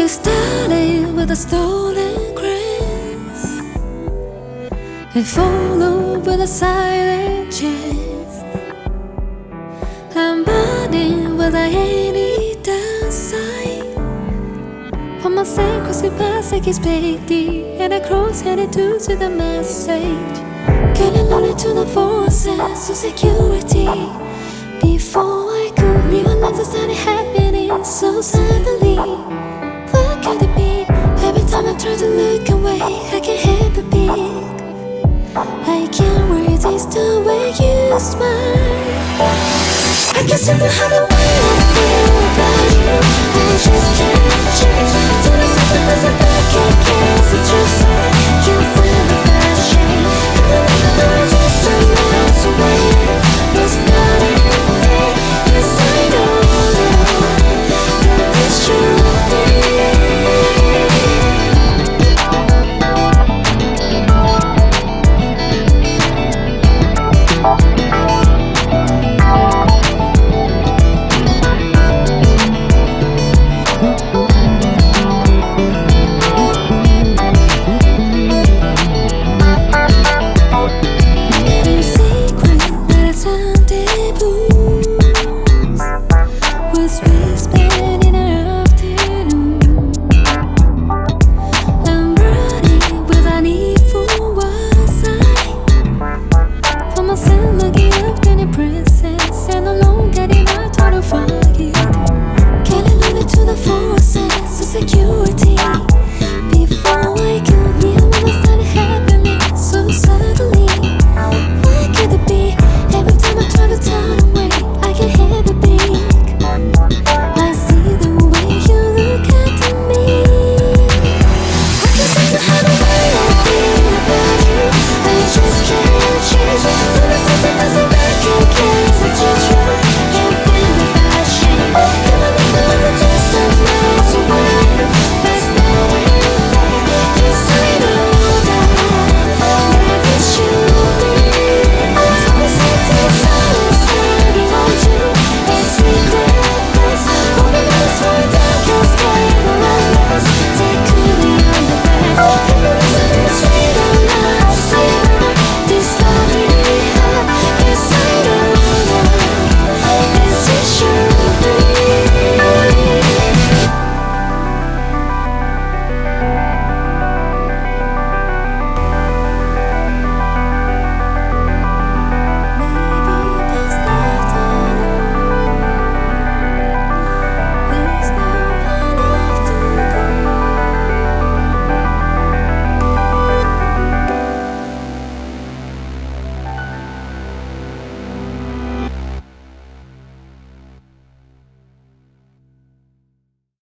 It started with a stolen grace. It followed with a silent chase. I'm burning without any downside. For my sake, cross your path like it's baby, and I cross headed to the message. Getting lonely to the forces of security. Before I could realize it's not happening so suddenly. What could it be? Every time I try to look away, I can't help but think I can't resist the way you smile. I can see the how the way I feel about you. I just can't change. So this is the best I can. So just say you